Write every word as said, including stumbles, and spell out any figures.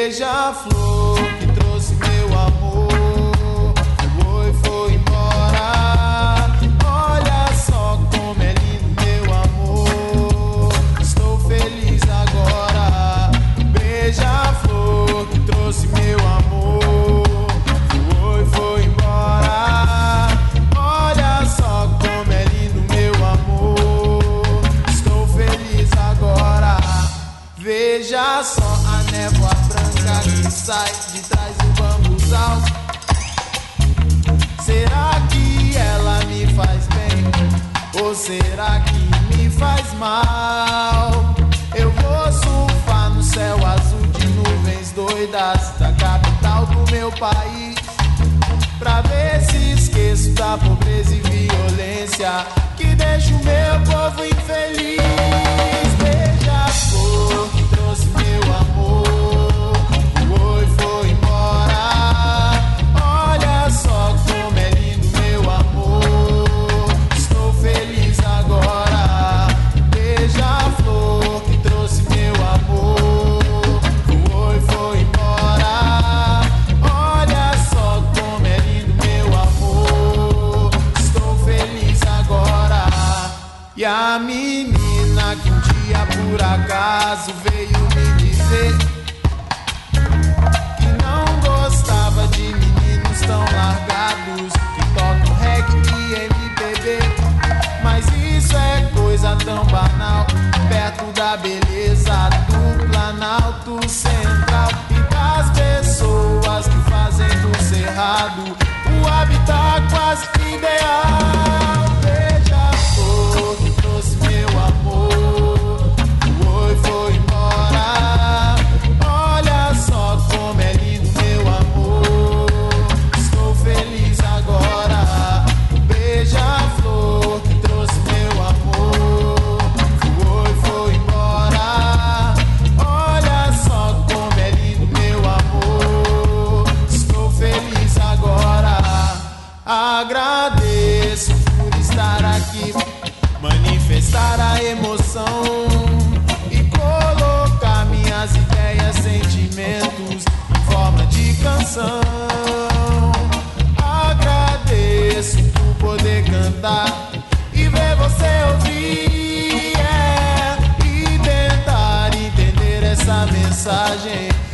Beija-flor que trouxe meu amor, foi, foi embora. Olha só como é lindo meu amor, estou feliz agora. Beija-flor que trouxe meu amor, foi, foi embora. Olha só como é lindo meu amor, estou feliz agora. Veja só a névoa branca que sai de trás do bambuzal. Será que ela me faz bem? Ou será que me faz mal? Eu vou surfar no céu azul de nuvens doidas da capital do meu país, pra ver se esqueço da pobreza e violência que deixa o meu povo infeliz. Beija-flor que trouxe meu amor, foi, foi embora. Olha só como é lindo meu amor, estou feliz agora. Beija-flor que trouxe meu amor, foi, foi embora. Olha só como é lindo meu amor, estou feliz agora. E a menina que um dia por acaso veio me dizer que não gostava de meninos tão largados que tocam reggae e M P B, mas isso é coisa tão banal perto da beleza do Planalto Central e das pessoas que fazem do cerrado o habitat quase ideal. Beija-flor que trouxe meu amor, foi, foi embora. Olha só como é lindo meu amor, estou feliz agora. Beija-flor que trouxe meu amor, foi, foi embora. Olha só como é lindo meu amor, estou feliz agora. Agradeço por estar aqui, manifestar a emoção e colocar minhas ideias, sentimentos em forma de canção. Agradeço por poder cantar e ver você ouvir, é, e tentar entender essa mensagem